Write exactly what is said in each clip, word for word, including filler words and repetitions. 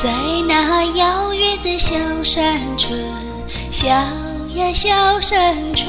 在那遥远的小山村，小呀小山村，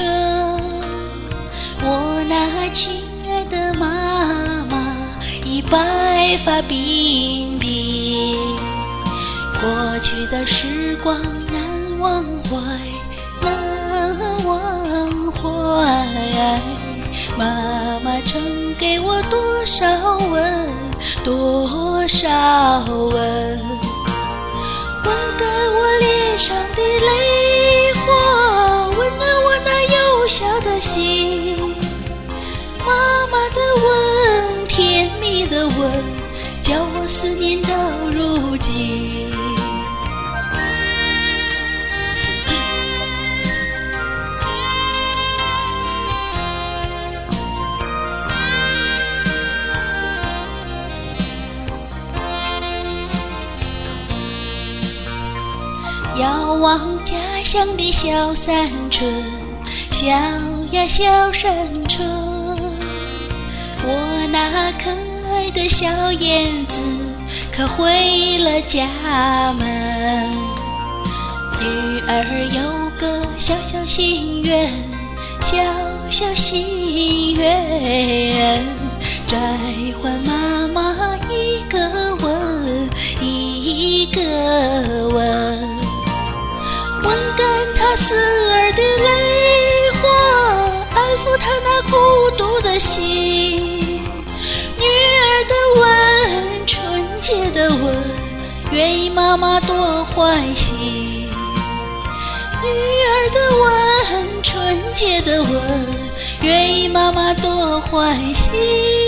我那亲爱的妈妈已白发鬓鬓。过去的时光难忘怀，难忘怀。妈妈曾给我多少吻，多少吻，吻干我脸上的泪花，温暖我那幼小的心。妈妈的吻，甜蜜的吻，叫我思念到如今。遥望家乡的小山村，小呀小山村，我那可爱的小燕子可回了家门。女儿有个小小心愿，小小心愿，再还妈妈一个吻，一个吻。吻干她思儿的泪花，安抚她那孤独的心。女儿的吻，纯洁的吻，愿妈妈多欢喜。女儿的吻，纯洁的吻，愿妈妈多欢喜。